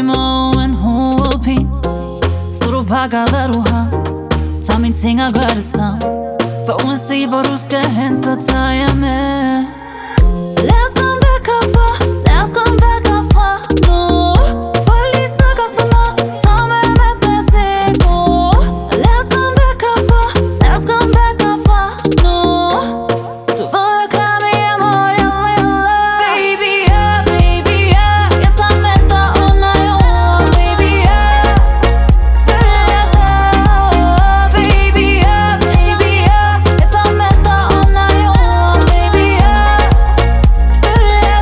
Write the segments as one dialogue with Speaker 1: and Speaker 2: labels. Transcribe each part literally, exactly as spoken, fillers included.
Speaker 1: mig en hovedpine. Så du pakker hvad du har, tag mine ting og gør det samme. For uanset hvor du skal hen, så tager jeg med. Lad os komme væk herfra, lad os komme væk herfra nu. For lige snakker for mig, tag mig med dig selv nu. Lad os komme væk herfra, lad os komme væk herfra nu. Du ved jeg klar med hjem og jeg lader. Baby yeah, baby yeah, jeg tager med dig under jorden. Baby yeah, følger dig. Baby yeah, baby yeah, jeg tager med dig under jorden. Baby yeah, følger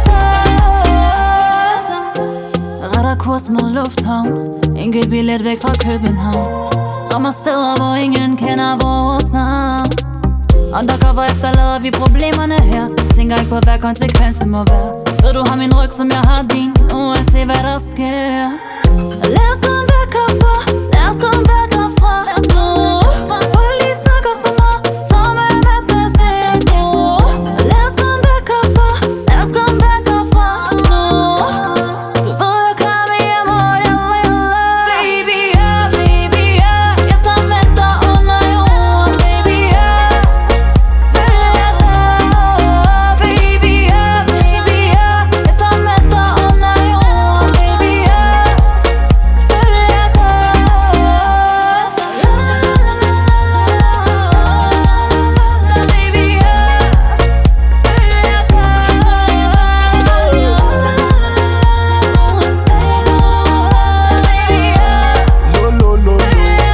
Speaker 1: dig. Retter kurs mod lufthavn, enkelt billet væk fra København. Rammer steder hvor ingen kender vores navn. Undercover efterlader vi problemerne her. Tænker ikke på hvad konsekvensen må være. Ved du har min ryg som jeg har din, uanset hvad der sker. Lad os komme væk herfra, lad os komme væk herfra nu. For lige snakker for mig, tag mig med dig selv nu. Lad os komme væk herfra, lad os komme væk herfra nu. Du ved jeg klar med hjem og jeg lader. Baby yeah, baby yeah, jeg tager med dig under jorden. Baby yeah, følger dig. Baby yeah, baby yeah, jeg tager med dig under jorden. Baby yeah, følger dig. La la la la la la, baby yeah, følger dig.
Speaker 2: Lo, lo, lo, lo.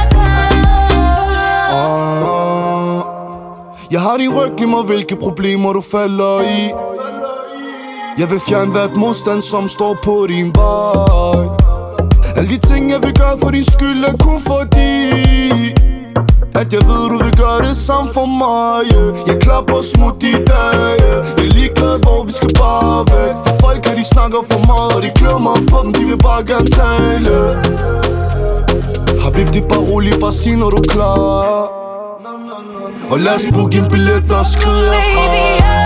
Speaker 2: Ah. Jeg har din ryg, giv mig hvilke problemer du falder i. Jeg vil fjerne hvert modstand som står på din vej. Alle de ting jeg vil gøre for din skyld er kun fordi at jeg ved du vil gøre det samme for mig, yeah. Jeg klapper smut i dag, yeah. Jeg er ligeglad hvor vi skal bare væk. For folk her de snakker for meget og de klør mig på dem, de vil bare gerne tale. Habib, det er bare rolig, bare sig når du er klar. Og lad os booke en billet og skride herfra.
Speaker 1: Baby yeah.